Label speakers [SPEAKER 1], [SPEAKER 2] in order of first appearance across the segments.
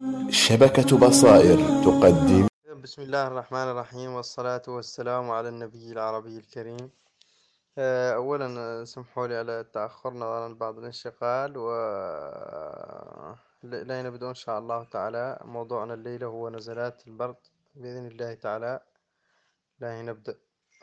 [SPEAKER 1] شبكة بصائر تقدم.
[SPEAKER 2] بسم الله الرحمن الرحيم، والصلاة والسلام على النبي العربي الكريم. أولا سمحوا لي على التأخر نظرا لبعض الانشغال لين نبدأ إن شاء الله تعالى. موضوعنا الليلة هو نزلات البرد بإذن الله تعالى. لا نبدأ.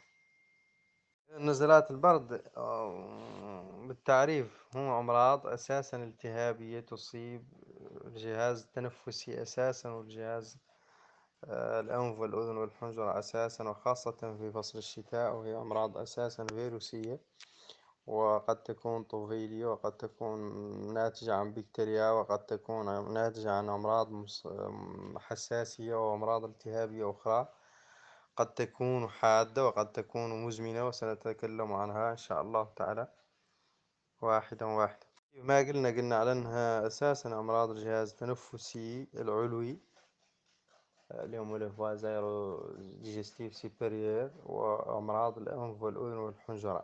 [SPEAKER 2] نزلات البرد بالتعريف هو أمراض أساسا التهابية تصيب الجهاز التنفسي أساسا، والجهاز الأنف والأذن والحنجرة أساسا، وخاصة في فصل الشتاء، وهي أمراض أساسا فيروسية، وقد تكون طفيلية، وقد تكون ناتجة عن بكتيريا، وقد تكون ناتجة عن أمراض حساسية وأمراض التهابية أخرى. قد تكون حادة وقد تكون مزمنة، وسنتكلم عنها إن شاء الله تعالى واحدا واحدا. ما قلنا على أنها أساسا أمراض الجهاز التنفسي العلوي اللي هم الفوازيرو ديجستيف سيبيريور، وأمراض الأنف والأذن والحنجرة.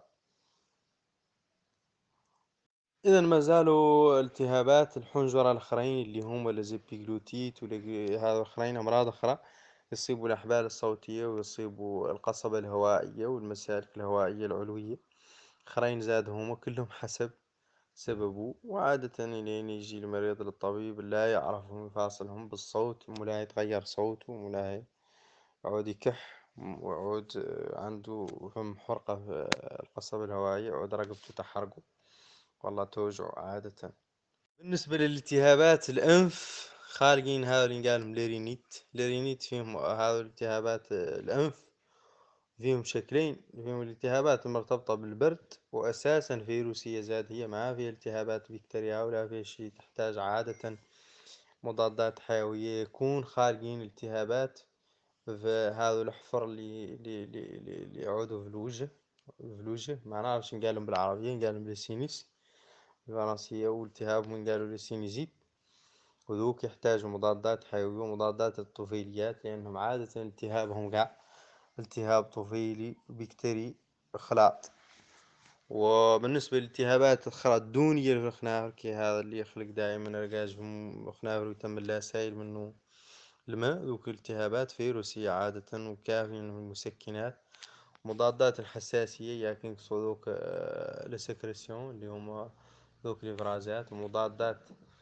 [SPEAKER 2] إذا ما زالوا التهابات الحنجرة الآخرين اللي هم الزبيجلوتيت هذا الآخرين أمراض أخرى يصيبوا الأحبال الصوتية، ويصيبوا القصبة الهوائية والمسالك الهوائية العلوية. آخرين زادهم وكلهم حسب سببه، وعادة لين يجي المريض للطبيب لا يعرفهم يفاصلهم بالصوت، ولا يتغير صوته، ولا يعود يكح، ويعود عنده فم حرقة في القصبة الهوائية، يعود رقبته تحرقه والله توجعه عادة. بالنسبة للالتهابات الأنف، خارجين هذا اللي قالهم ليرينيت فيهم هذا التهابات الأنف. فيهم شكلين، فيهم الالتهابات المرتبطة بالبرد وأساسا فيروسية زاد هي، ما فيها التهابات بكتيريا ولا فيها شيء تحتاج عادة مضادات حيوية. يكون خارجين التهابات في هذا الحفر اللي يعودوا في الوجه. ما نعرفش نقالهم بالعربية، نقالهم بالسينيس الفرنسية، والتهاب قالوا للسينيزيت. وذوك يحتاجوا مضادات حيوية ومضادات الطفيليات، لأنهم عادة التهابهم التهاب طفيلي بكتيري خلاط. وبالنسبة للالتهابات الخردونية الخنافر، كي هذا اللي يخلق دائما رقاج خنافر ويتم لا سائل منه الماء، ذوك الالتهابات فيروسية عادة، وكافيين من المسكنات. مضادات الحساسية يمكن ذوك السكريسيون اللي هما ذوك الإفرازات، ومضادات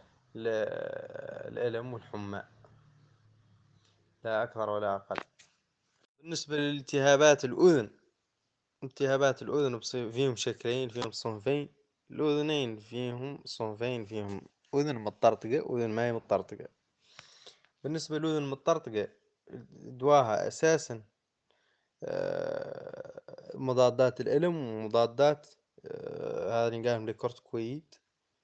[SPEAKER 2] الألم والحمى، لا أكثر ولا أقل. بالنسبة لالتهابات الأذن، التهابات الأذن فيهم شكلين، فيهم صنفين. الأذنين فيهم صنفين، فيهم أذن مطرطقة وأذن ما هي مطرطقة. بالنسبة للأذن المطرطقة دواها أساسا مضادات الألم، ومضادات هذا نلقاهم لكورتيكويد.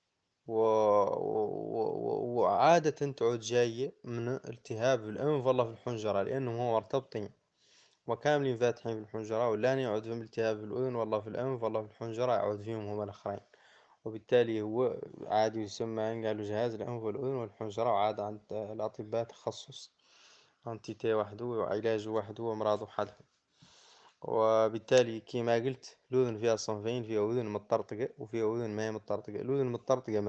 [SPEAKER 2] وعادة تعود جاية من التهاب الأنف والله في الحنجرة، لأنهم هو مرتبطين وكاملين فاتحين في الحنجرة، واللاني يعود فيهم التهاب في الأذن والله في الأنف والله في الحنجرة، يعود فيهم هما الآخرين. وبالتالي هو عادي يسمى قالوا جهاز الأنف والأذن والحنجرة، وعاد عند الأطباء تخصص أنتيتي وحده وعلاج وحده وأمراض وحدها. وبالتالي كما قلت الأذن فيها صنفين، فيها أذن مطرطقة وفيها أذن ما هي مطرطقة. الأذن المطرطقة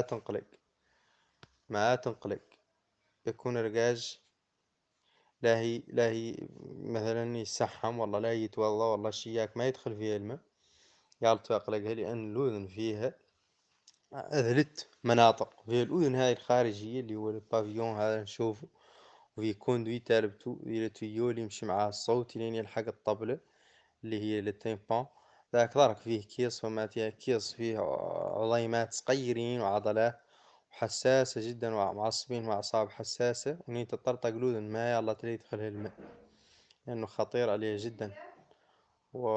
[SPEAKER 2] ما تنقلق يكون رقاج لا هي مثلا يسحم والله، لا يتوضا والله شياك ما يدخل فيها الماء يالت يقلقها، لأن الأذن فيها ثلاث مناطق. فيها الأذن هاي الخارجية اللي هو البافيون هذا نشوفه، وفي كوندوي تالبتو التويو اللي يمشي معاه الصوت لين يلحق الطبلة اللي هي التيمبان. ذاك ضرك فيه كيس، فما فيها كيس فيه عظيمات صغيرين وعضلات حساسة جدا، ومعصبين وأعصاب حساسة، ونين تطرطق الأذن ما يلا تريد تدخلها الماء، لأنه خطير عليه جدا. و...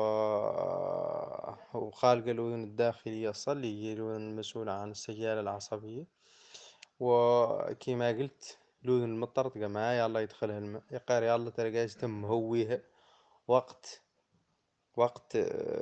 [SPEAKER 2] وخالق الأذن الداخلية الصلي هي الأذن المسؤولة عن السيالة العصبية. وكما قلت الأذن المطرطقة ما يلا يدخلها الماء، يقار يلا تلقاش تم هويها وقت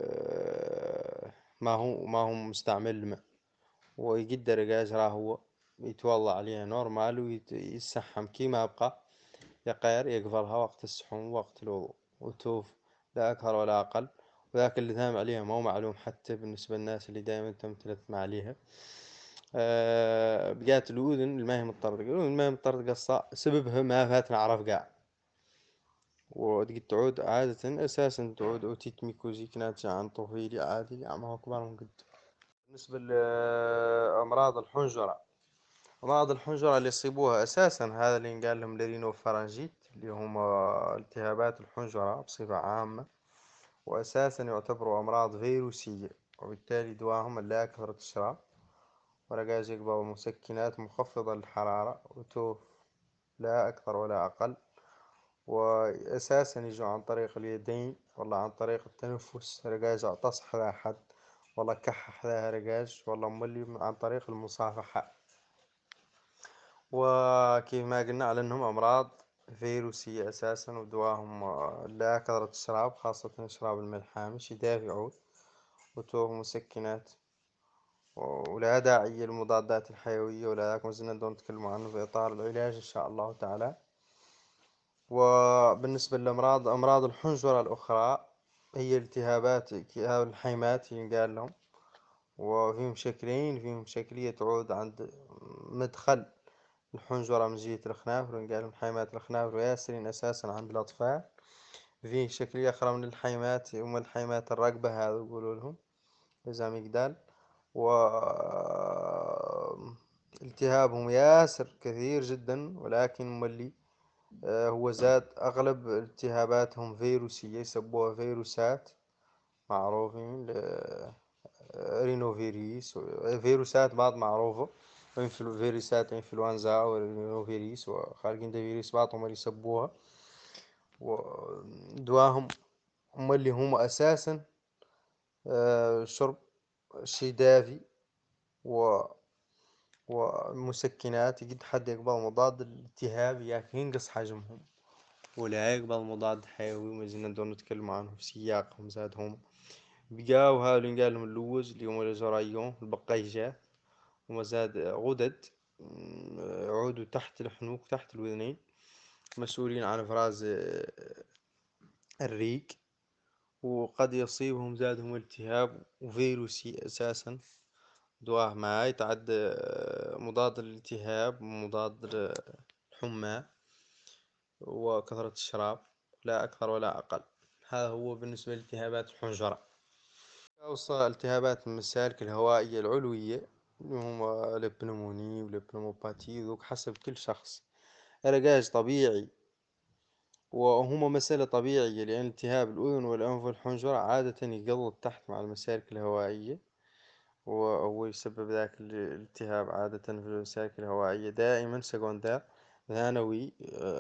[SPEAKER 2] ما هو مستعمل الماء، ويقدر يقاس راه هو يتوضع عليها نورمال ويسحم كيما يبقى، يقير يقفلها وقت السحوم وقت الوضوء وتوف، لا أكثر ولا أقل. وذاك اللي ثام عليها ما هو معلوم حتى بالنسبة للناس اللي دائما تمتلث مع عليها. بقات الأذن ما هي متطرقة، الأذن ما هي متطرقة سببها ما فات نعرف قاع. ودقيت تعود عادة أساسا تعود أوتيت ميكوزيك ناتجة عن طفيلي عادي عم هو كبار من قد. بالنسبة لأمراض الحنجرة، أمراض الحنجرة اللي يصيبوها أساسا هذا اللي ينقال لهم لرينوفرنجيت، اللي هم التهابات الحنجرة بصفة عامة، وأساسا يعتبروا أمراض فيروسية، وبالتالي دواهم لا كثرة الشراب ورجاج يقبل مسكنات مخفضة للحرارة وتوف، لا أكثر ولا أقل. وأساسا يجوا عن طريق اليدين والله عن طريق التنفس، رجاج أعطس حذا حد والله كح حذاها رجاج والله مولي عن طريق المصافحة. وكيف ما قلنا على أنهم أمراض فيروسية أساسا، ودواهم لا كثرة الشراب خاصة الشراب الملح هامش يدافعوا وتوه مسكنات، ولا داعي للمضادات الحيوية ولا ذاك ما زلنا بدنا نتكلم عنه في إطار العلاج إن شاء الله تعالى. وبالنسبة للأمراض، أمراض الحنجرة الأخرى هي التهابات الحيمات ينقال لهم، وفيهم شكلين، فيهم شكلية تعود عند مدخل الحنجرة من جهة الخنافر ينقال لهم حيمات الخنافر، وياسرين أساسا عند الأطفال. فيه شكلية أخرى من الحيمات هم الحيمات الرقبة هذا يقولوا لهم إذا مقدال. و التهابهم ياسر كثير جدا، ولكن مولي هو زاد أغلب التهاباتهم فيروسية يسبوها فيروسات معروفين، رينوفيريس فيروسات بعض معروفة، فيروسات إنفلونزا ورينوفيريس وخارجين ده فيروس بعضهم اللي يسبوها. ودواهم هم اللي هم أساسا شرب شي دافي و ومسكنات قد حد يقبل مضاد الالتهاب ياك ينقص حجمهم، ولا يقبل مضاد حيوي ما زلنا ندور نتكلم عنهم في سياقهم زادهم. بقاو هاو اللي نقال لهم اللوز اللي هم الجرايون البقيجات، وما زاد غدد عودوا تحت الحنوك تحت الوذنين، مسؤولين عن إفراز الريق. وقد يصيبهم زادهم التهاب وفيروسي أساسا، دواه معاي تعد مضاد للالتهاب ومضاد الحمى وكثرة الشراب لا أكثر ولا أقل. هذا هو بالنسبة لالتهابات الحنجرة. أوصى التهابات المسالك الهوائية العلوية اللي هم البنموني والبنموباتي ذوك حسب كل شخص، علاج طبيعي وهما مسألة طبيعية، لأن التهاب الأذن والأنف والحنجرة عادة يقلط تحت مع المسالك الهوائية، وهو يسبب ذاك الالتهاب عادة في المسالك الهوائية دائما سكوندار ثانوي.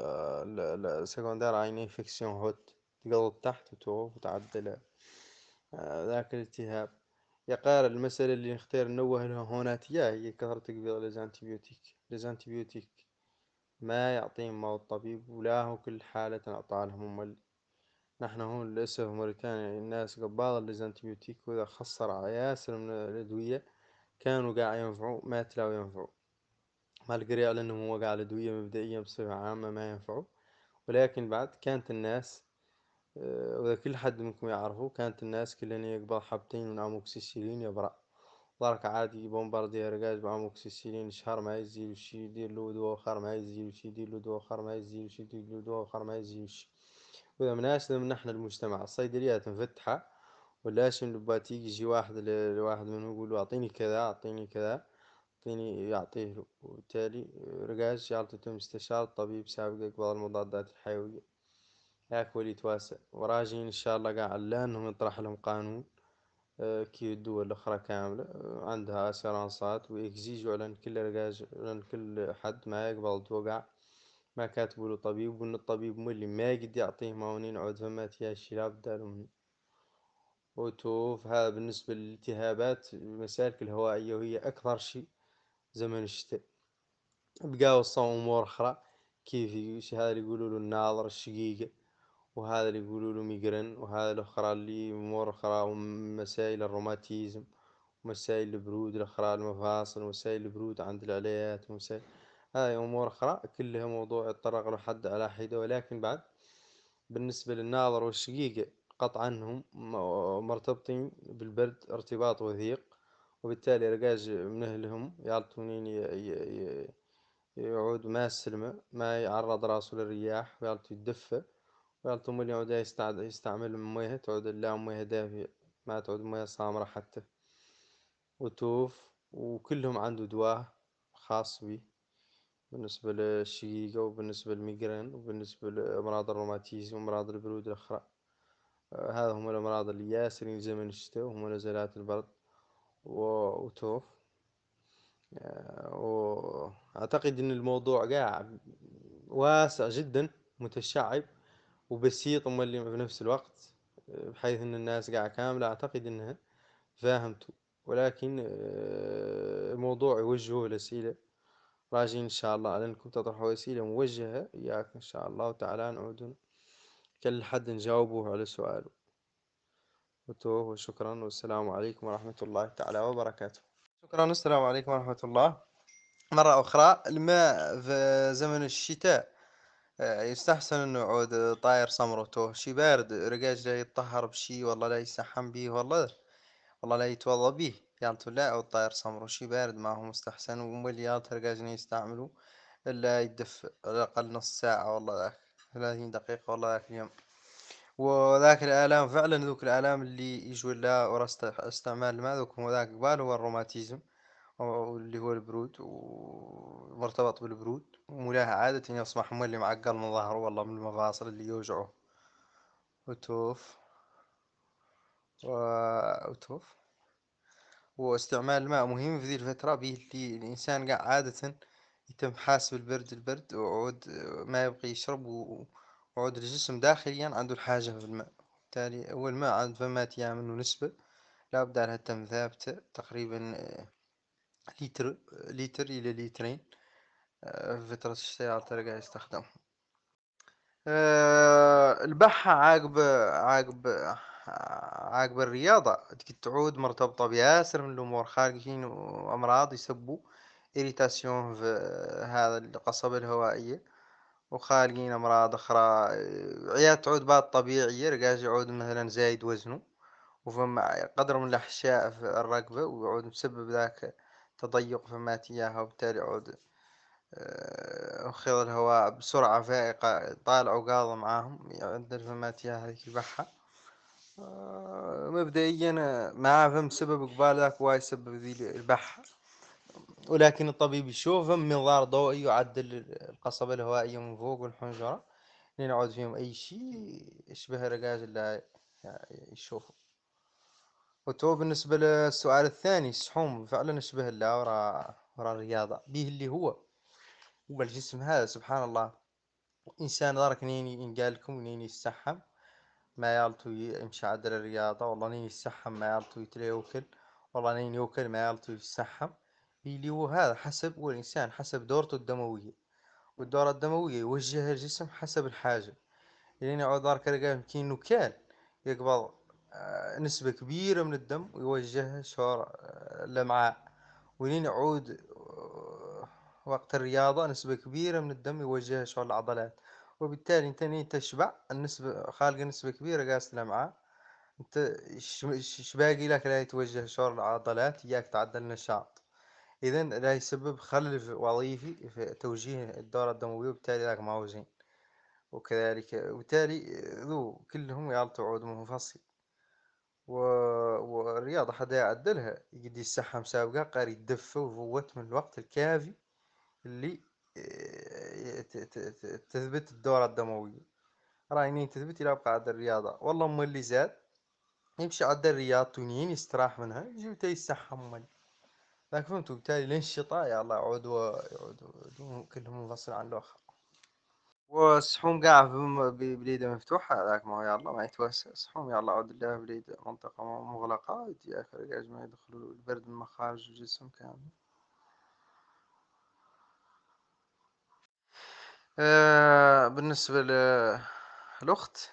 [SPEAKER 2] سكوندار عين انفكسيون هوت تقلط تحت وتوف وتعدل ذاك الالتهاب. يا قارئ المسألة اللي نختار ننوه لها هوناتيا هي كثرة تقبيل الأنتيبيوتيك. الأنتيبيوتيك ما يعطيهم ما الطبيب ولا هو كل حالة أعطى لهم. نحن هون للأسف موريتانيا الناس قبالة الأنتيبيوتيك، وإذا خسر على ياسر من الأدوية كانوا قاعد ينفعوا ما تلاقوا ينفعوا، ما القري على أنهم هو قاعد الأدوية مبدئيا بصفة عامة ما ينفعوا. ولكن بعد كانت الناس وإذا كل حد منكم يعرفوا كانت الناس كلنا يقبل حبتين من أموكسيسيلين يبرأ ضرك عادي بومباردير رجاج بأموكسيسيلين شهر ما يزيل وشي يدير له دواء آخر ما يزيل وشي يدير له دواء آخر ما يزيل وشي يدير له دواء آخر ما يزيل وشي. وإذا مناسب من نحن المجتمع الصيدليات مفتحة ولاش من لباتيك يجي واحد لواحد منهم يقول له أعطيني كذا أعطيني كذا أعطيني يعطيه له، وبالتالي رجاج يعطي مستشار طبيب سابق بعض المضادات الحيوية هاك ولي تواسع. وراجين إن شاء الله قاعد لأنهم يطرح لهم قانون كي الدول الأخرى كاملة عندها أسيرانسات ويكزيجوا على كل رجاج على كل حد ما يقبل توقع ما كاتبوا له طبيب، وإن الطبيب مولي ما يقد يعطيه معونين عود فمات يا شباب دارهم وتوف. هذا بالنسبة للالتهابات المسالك الهوائية، وهي أكثر شيء زمن الشتاء. بقاو الصوم أمور أخرى كيف هذا اللي يقولوا له الناظر الشقيقة، وهذا اللي يقولوا له ميجرين، وهذا الأخرى اللي أمور أخرى مسائل الروماتيزم ومسائل البرود الأخرى المفاصل ومسائل البرود عند العليات ومسائل هاي أمور أخرى كلها موضوع يتطرق له حد على حدة. ولكن بعد بالنسبة للناظر والشقيقة قطعا هم مرتبطين بالبرد ارتباط وثيق، وبالتالي رجاج منهلهم يعطونين يعود ما السلمة ما يعرض راسه للرياح ويعطي يدفى ويعطي مولي يعود يستعمل مويه تعود لا مويه دافية ما تعود مويه صامرة حتى وتوف وكلهم عنده دواء خاص به بالنسبة للشقيقة وبالنسبة للميجرين وبالنسبة لأمراض الروماتيزم وأمراض البرود الأخرى. هذا هم الأمراض اللي ياسرين زمن الشتاء وهم نزلات البرد وتوف. وأعتقد أن الموضوع قاع واسع جدا متشعب وبسيط وملي في نفس الوقت، بحيث أن الناس قاع كاملة أعتقد أنها فاهمته، ولكن الموضوع يوجهه لأسئلة راجين إن شاء الله على أنكم تطرحوا أسئلة موجهة إياك إن شاء الله تعالى نعود كل حد نجاوبه على سؤاله. وشكرا والسلام عليكم ورحمة الله تعالى وبركاته. شكرا والسلام عليكم ورحمة الله. مرة أخرى الماء في زمن الشتاء يستحسن إنه يعود طاير صمرته شي بارد رجاج لا يتطهر بشي والله لا يسحم بيه والله لا يتوضى بيه يالتو لا أو طاير صمرو شي بارد ما هو مستحسن ومليات رجاجني يستعملوا إلا يدف على الأقل نص ساعة والله ذاك 30 دقيقة والله ذاك اليوم. وذاك الآلام فعلا ذوك الآلام اللي يجوا لها ورا استعمال الماء ذوك هو ذاك قبال هو الروماتيزم واللي هو البرود ومرتبط بالبرود وملاها عادة يصبح مولي معقل من ظهره والله من المفاصل اللي يوجعه وتوف وتوف. واستعمال الماء مهم في ذي الفترة به اللي الإنسان قاعد عادة يتم حاسب البرد وعود ما يبقى يشرب وعود الجسم داخليا عنده الحاجة في الماء. بالتالي أول ما عند فمات منه نسبة لا بد لها تم ثابتة تقريبا لتر إلى لترين في فترة الشتاء تلقاه يستخدم. البحة عاقب الرياضة تعود مرتبطة بياسر من الأمور خارجين وأمراض يسبوا إريتاسيون في هذا القصبة الهوائية وخارجين أمراض أخرى. عياد تعود بعض طبيعية رجاج يعود مثلا زايد وزنه وفما قدر من الأحشاء في الرقبة ويعود مسبب ذاك تضيق فمات إياها وبالتالي يعود خير الهواء بسرعة فائقة طالعوا قاضوا معاهم عند الفمات هذيك البحة. مبدئيا ما فهم سبب قبال ذاك واي سبب ذي البحة، ولكن الطبيب يشوف منظار ضوئي يعدل القصبة الهوائية من فوق والحنجرة لين يعود فيهم أي شيء يشبه رقاج اللي يشوفه. وتو بالنسبة للسؤال الثاني السحوم فعلا يشبه الله ورا الرياضة به اللي هو الجسم هذا سبحان الله. إنسان دارك نيني إن قالكم نيني يسحم ما يالتو يمشي عدل الرياضة والله نيني يسحم ما يالتو يتليوكل والله نيني يوكل ما يالتو يسحم اللي هو هذا حسب والإنسان حسب دورته الدموية والدورة الدموية يوجه الجسم حسب الحاجة. يعني يعود دارك رجال كينو كان يقبض نسبة كبيرة من الدم ويوجهها شور الأمعاء ولين يعود وقت الرياضة نسبة كبيرة من الدم يوجهها شور العضلات وبالتالي انت نين تشبع النسبة خالقة نسبة كبيرة قاس الأمعاء انت باقي لك لا يتوجه شور العضلات اياك تعدل النشاط اذا لا يسبب خلل وظيفي في توجيه الدورة الدموية وبالتالي ذاك ما هو زين. وكذلك وبالتالي ذو كلهم يالتو عود منفصل والرياضة حدا يعدلها يقدر يسحب مسابقة قاري يدفى وفوت من الوقت الكافي اللي تثبت الدورة الدموية راينين تثبت إلى بقى عد الرياضة والله أم اللي زاد يمشي عد الرياض تونين يستراح منها يجي يتيسحب مالي لكن فهمتوا بالتالي لين الشطاء يا الله يعودوا كلهم منفصل عن الآخر. والسحوم قاع بليدة مفتوحة هذاك ما هو يلا ما يتوسع سحوم يلا عود الله بليدة منطقة مغلقة يجي آخر جاج ما يدخلوا البرد من مخارج الجسم كامل. بالنسبة للأخت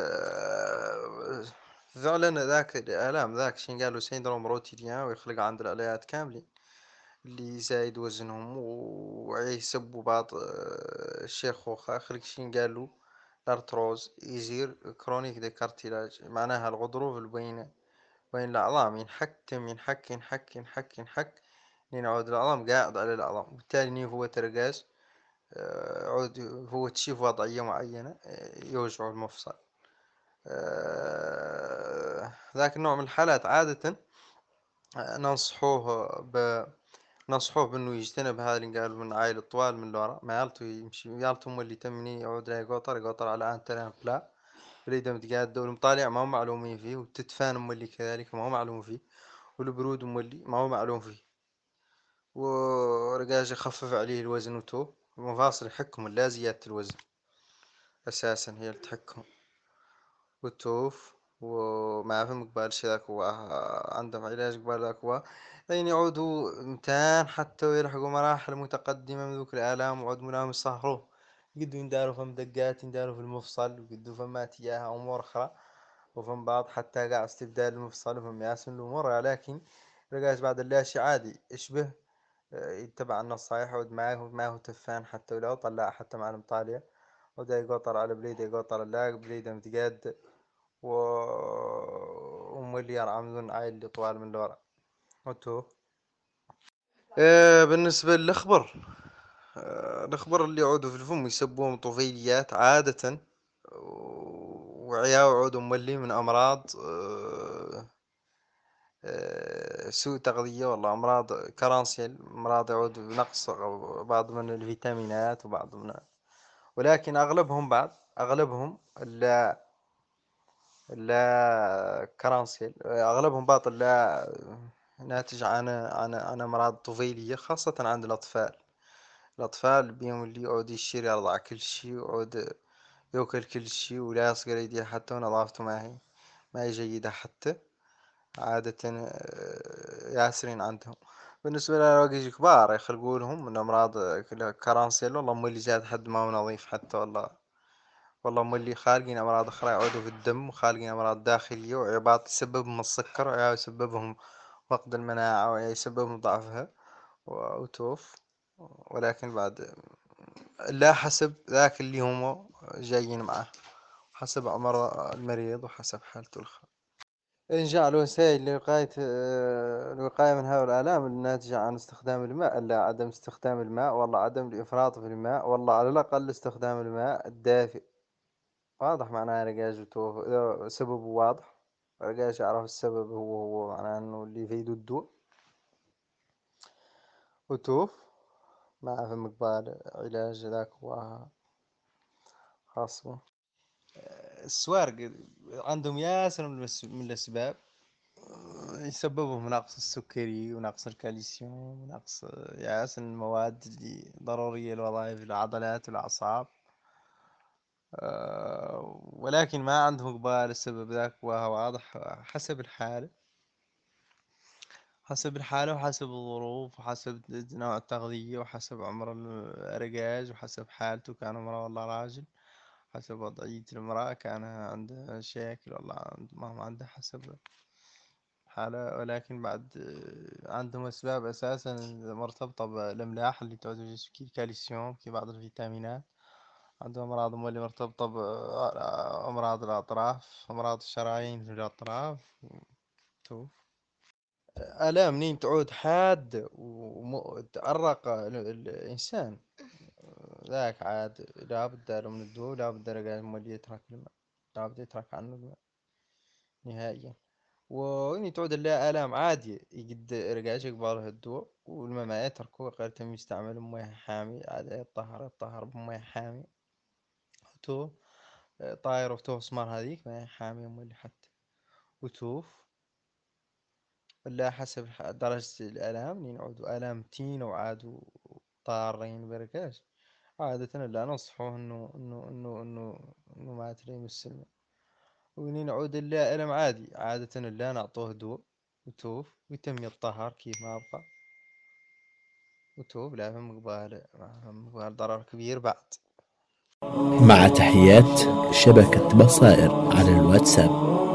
[SPEAKER 2] فعلا ذاك الآلام ذاك شين قالوا سيندروم روتيليان ويخلق عند الآليات كاملين اللي زايد وزنهم ويسبوا بعض الشيخوخة خلق شين قالوا الأرتروز يصير كرونيك دي كارتيلاج معناها الغضروف البين وين العظام ينحكم ينحك ينحك ينحك ينحك، لين يعود العظام قاعد على العظام، وبالتالي هو ترقاش عود هو تشوف وضعية معينة يوجع المفصل. ذاك النوع من الحالات عادة ننصحوه ننصحوه بأنه يجتنب هذا اللي قالوا من عائل الطوال من الوراء، ما يالتو يمشي يالتو اللي تمني يعود لا يقطر على أن تلام لا بريدة متقاد دول مطالع ما هو معلومين فيه، والتدفان اللي كذلك ما هو معلوم فيه، والبرود اللي ما هو معلوم فيه، ورجاج يخفف عليه الوزن وتو المفاصل يحكم لا زيادة الوزن أساسا هي اللي تحكم والتوف. وما فهم قبال شي ذاك هو عندهم علاج قبال ذاك هو لين يعودوا متان حتى ويلحقوا مراحل متقدمة من ذوك الآلام، وعود منهم يسهروه قدوا ينداروا فم دقات ينداروا في المفصل، وقدوا فمات إياها أمور أخرى وفم بعض حتى قاع استبدال المفصل وفم ياسن الأمور، لكن رجعت بعد اللاشي عادي يشبه يتبع النصايح ود معه تفان حتى ولو طلع حتى مع المطالع، ودا يقطر على بليده يقطر اللاق بليده متقاد و ومليار عمدون عائل طوال من الورا وتو. بالنسبة للأخبر الأخبر اللي يعودوا في الفم يسبوهم طفيليات عادة، وعياو يعودوا مولي من أمراض سوء تغذية والله أمراض كرانسيل، أمراض يعود بنقص بعض من الفيتامينات وبعض من، ولكن أغلبهم لا كرانسيل أغلبهم باطل لا ناتج عن أمراض طفيلية خاصة عند الأطفال بيهم اللي يعود يشير يرضع كل شي ويعود يأكل كل شي ولا يصقر يديه حتى ونظافته ما هي جيدة حتى عادة ياسرين عندهم. بالنسبة للرواقي كبار يخلقوا لهم من أمراض كرانسيل والله مو اللي زاد حد ما هو نظيف حتى والله مو اللي خالقين أمراض أخرى يعودوا في الدم وخالقين أمراض داخلية وعباط يسببهم السكر ويسببهم فقد المناعة ويسببهم ضعفها وتوف. ولكن بعد لا حسب ذاك اللي هم جايين معه، حسب عمر المريض وحسب حالته إن جعلوا وسائل الوقاية من هؤلاء الآلام الناتجة عن استخدام الماء، لا عدم استخدام الماء والله عدم الإفراط في الماء والله على الأقل استخدام الماء الدافئ واضح معناه رجاج إذا سببه واضح رجاج يعرف السبب هو معناه إنه اللي يفيده الضوء وتوف مع في مقبال علاج ذاك هو خاص به. السوارق عندهم ياسر من الأسباب يسببهم نقص السكري ونقص الكالسيوم ونقص ياسر المواد اللي ضرورية لوظائف العضلات والأعصاب، ولكن ما عندهم قبال السبب ذاك وهو واضح حسب الحالة وحسب الظروف وحسب نوع التغذية وحسب عمر الرجاج وحسب حالته كان امرأة والله راجل، حسب وضعية المرأة كان عندها مشاكل والله ما هو عندها حسب حالة، ولكن بعد عندهم أسباب أساسا مرتبطة بالأملاح اللي تعود في الجسم كي الكالسيوم كي بعض الفيتامينات، عندهم أمراض اللي مرتبطة بأمراض الأطراف أمراض الشرايين في الأطراف توف. آلام منين تعود حاد وتعرق الإنسان ذاك عاد لابد له من الدواء لابد رجال مولي يترك الماء لابد يترك عنه الماء نهائيا. وإني تعود لها آلام عادية يقد رجاج يقبله الدواء والماء ما يتركه غير تم يستعمل مويه حامي عاد يطهر بمويه حامي تو طاير وتوه سمار هذيك ما حامي مولي حتى وتوف ولا حسب درجة الآلام ينعودوا آلام تين وعادوا طارين بركاش عادة لا ننصحه إنه ما تريم السلم، ونين نعود لا ألم عادي عادة لا نعطوه دواء وتوف ويتم يتطهر كيف ما أبقى وتوب لا مقبال ضرر كبير بعد.
[SPEAKER 1] مع تحيات شبكة بصائر على الواتساب.